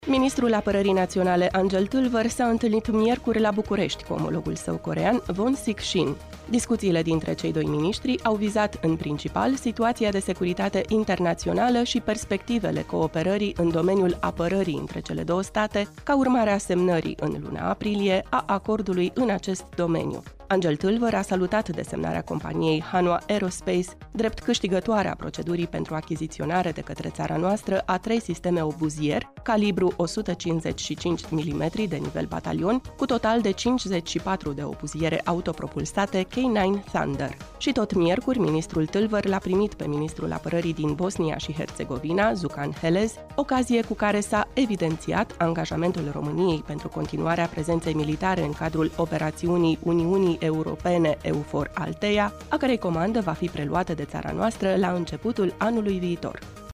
Ministrul Apărării Naționale Angel Tâlvăr s-a întâlnit miercuri la București cu omologul său coreean Won Sik-shin. Discuțiile dintre cei doi miniștri au vizat în principal situația de securitate internațională și perspectivele cooperării în domeniul apărării între cele două state, ca urmare a semnării în luna aprilie a acordului în acest domeniu. Angel Tâlvăr a salutat desemnarea companiei Hanwha Aerospace drept câștigătoare a procedurii pentru achiziționare de către țara noastră a 3 sisteme obuzier, calibru 155 mm de nivel batalion, cu total de 54 de obuziere autopropulsate K9 Thunder. Și tot miercuri, ministrul Tâlvăr l-a primit pe ministrul apărării din Bosnia și Herțegovina, Zukan Helez, ocazie cu care s-a evidențiat angajamentul României pentru continuarea prezenței militare în cadrul operațiunii Uniunii Europene EUFOR Althea, a cărei comandă va fi preluată de țara noastră la începutul anului viitor.